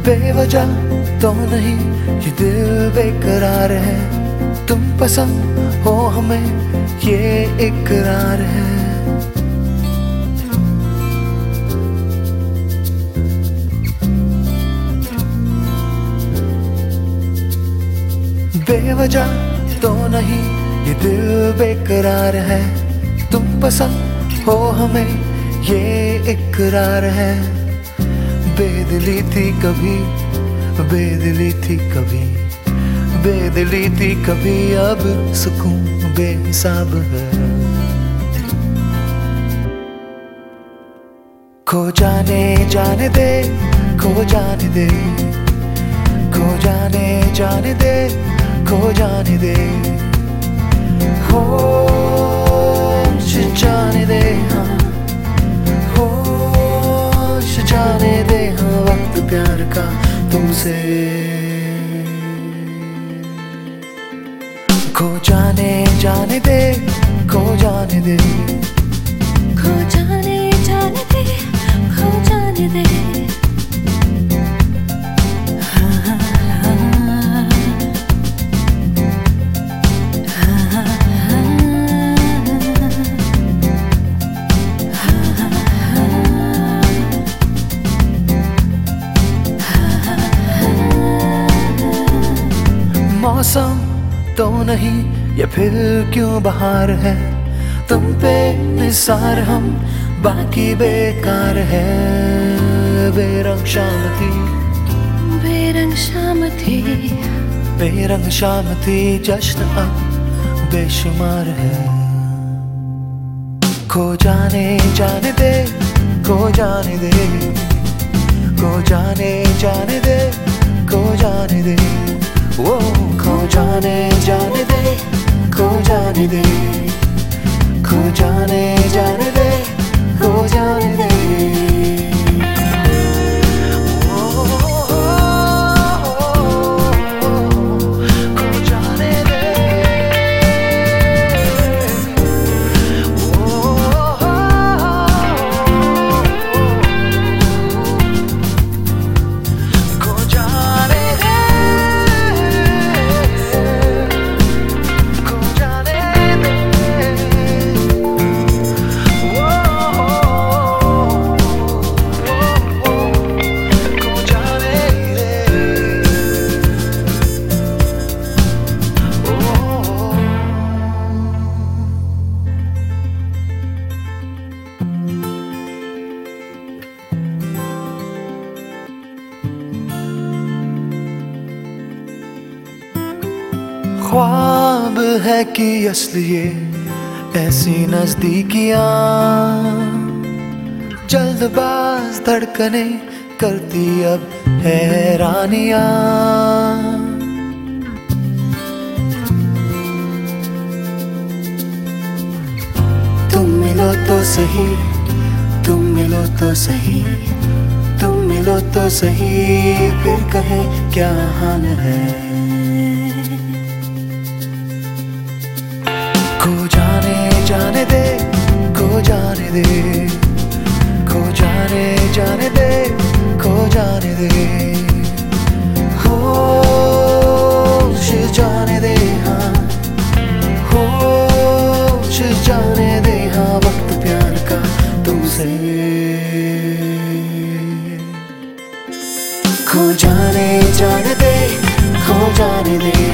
बेवजह तो नहीं ये दिल बेकरार है, तुम पसंद हो हमें ये इकरार है। बेवजह तो नहीं ये दिल बेकरार है, तुम पसंद हो हमें ये इकरार है। बेदिली थी कभी, बेदिली थी कभी, बेदिली थी कभी, अब सुकून बेहिसाब है। खो जाने जाने दे, खो जाने दे, खो जाने जाने दे, खो जाने दे, होश जाने दे, हाँ होश जाने दे, हाँ वक्त प्यार का तुमसे। खो जाने जाने दे, खो जाने दे, खो जाने जाने दे, खो जाने दे। मौसम तो नहीं ये फिर क्यों बहार है, तुम पे निसार हम बाकी बेकार है। बेरंग शाम थी, बेरंग शाम थी, बेरंग शाम थी, जश्न अब बेशुमार है। खो जाने जाने दे, खो जाने दे, खो जाने जाने दे, खो जाने दे, वो खो जाने जाने दे, खो जाने दे, खो जाने जाने दे, खो जाने दे। ख्वाब है कि असली ये ऐसी नजदीकियां, जल्दबाज धड़कने करती अब हैरानियां। तुम मिलो तो सही, तुम मिलो तो सही, तुम मिलो तो सही, फिर कहे क्या हाल है। खो जाने जाने दे, खो जाने दे, खो जाने जाने दे, खो जाने दे, होश जाने दे, हाँ होश जाने दे, हाँ वक्त प्यार का तुमसे। खो जाने जाने दे, खो जाने दे,